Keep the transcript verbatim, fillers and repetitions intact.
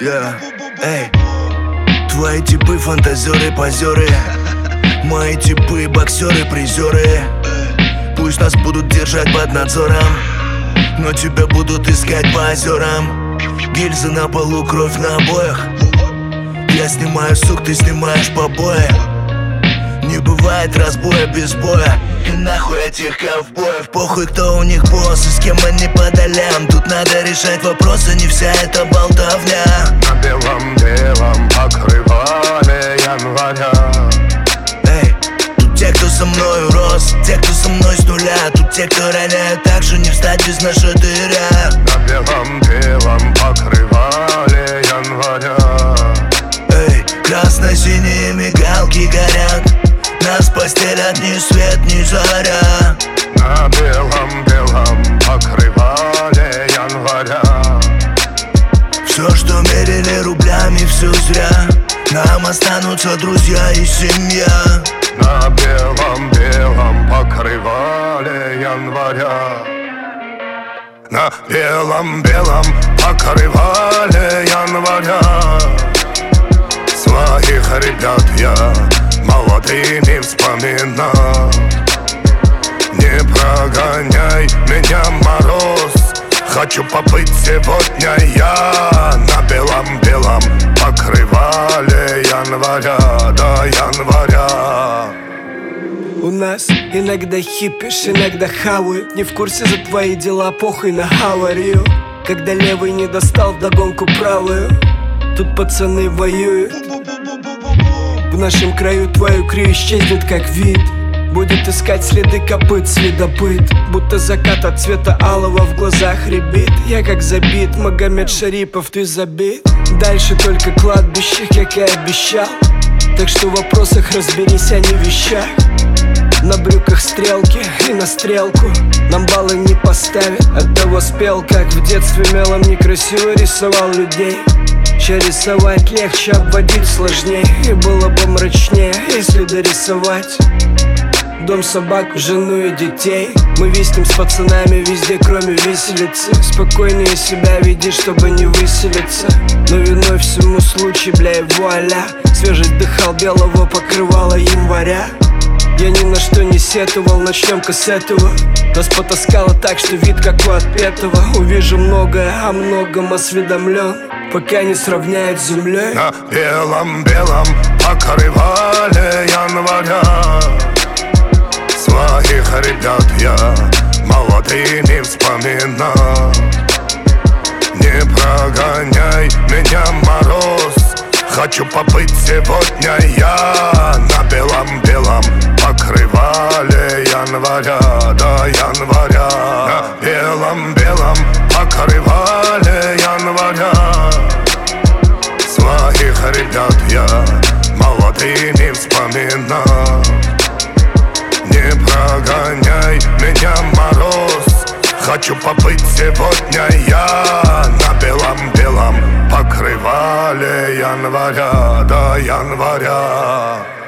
Yeah. Эй, твои типы фантазеры, позеры. Мои типы боксеры, призеры. Пусть нас будут держать под надзором, но тебя будут искать по озерам. Гильзы на полу, кровь на обоях. Я снимаю сук, ты снимаешь побои. Не бывает разбоя без боя. И нахуй этих ковбоев. Похуй, кто у них босс и с кем они по долям. Тут надо решать вопросы, не вся эта болтовня. На белом-белом покрывале января. Эй, тут те, кто со мною рос, те, кто со мной с нуля. Тут те, кто роняют так же, не встать без нашатыря. На белом-белом покрывале января. Эй, красно-синие мигалки горят. Нас постелят ни свет, ни заря. На белом-белом покрывале января. Все, что мерили рублями, все зря. Нам останутся друзья и семья. На белом-белом покрывале января. На белом-белом покрывале января. Своих ребят я молодыми вспоминал. Не прогоняй меня, мороз. Хочу побыть сегодня я на белом-белом покрывале января, до января. У нас иногда хипишь, иногда хавают. Не в курсе за твои дела, похуй на аварию. Когда левый не достал вдогонку правую, тут пацаны воюют. В нашем краю твою крию исчезнет как вид. Будет искать следы копыт следопыт. Будто закат от цвета алого в глазах рябит. Я как забит, Магомед Шарипов, ты забит. Дальше только кладбище, как и обещал. Так что в вопросах разберись, а не в вещах. На брюках стрелки и на стрелку нам баллы не поставят. Оттого спел, как в детстве мелом некрасиво рисовал людей. Ща рисовать легче, обводить сложнее. И было бы мрачнее, если дорисовать дом, собак, жену и детей. Мы виснем с пацанами везде, кроме виселицы. Спокойнее себя веди, чтобы не выселиться. Но виной всему случай, бля, и вуаля. Свежесть дыхал белого покрывала января. Я ни на что не сетовал, начнем-ка с этого. Нас потаскало так, что вид как у отпетого. Увижу многое, о многом осведомлен, пока не сравняют с землей. На белом-белом покрывале января. Своих ребят я молодыми вспоминал. Не прогоняй меня, мороз. Хочу побыть сегодня я на белом-белом покрывале января, до января. На белом-белом покрывале января. Своих ребят я молодыми вспоминал. Не прогоняй меня, мороз. Хочу побыть сегодня я на белом-белом покрывале января, до января.